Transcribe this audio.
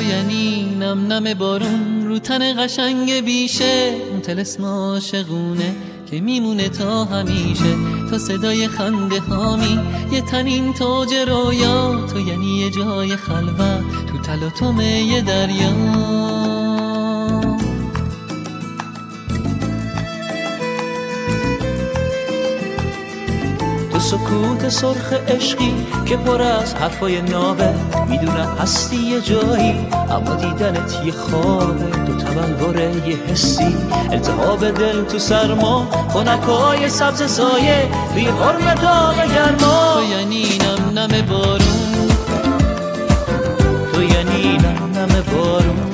یعنی نم نم بارون رو تن قشنگ بیشه، اون طلسم عاشقونه که میمونه تا همیشه، تا صدای خنده هامی یه تنین تاج رویا، تو یعنی یه جای خلوت تو تلاطم یه دریا. تو سکوت سرخ عشقی که پر از حرفای نابه، میدونم هستی یه جایی اما دیدنت یه خوابه، تو تبلوره یه حسی، التهاب دل تو سرما، خنکای سبز سایه توی قرم داغ گرما. تو یعنی نم نم بارون، تو یعنی نم نم بارون.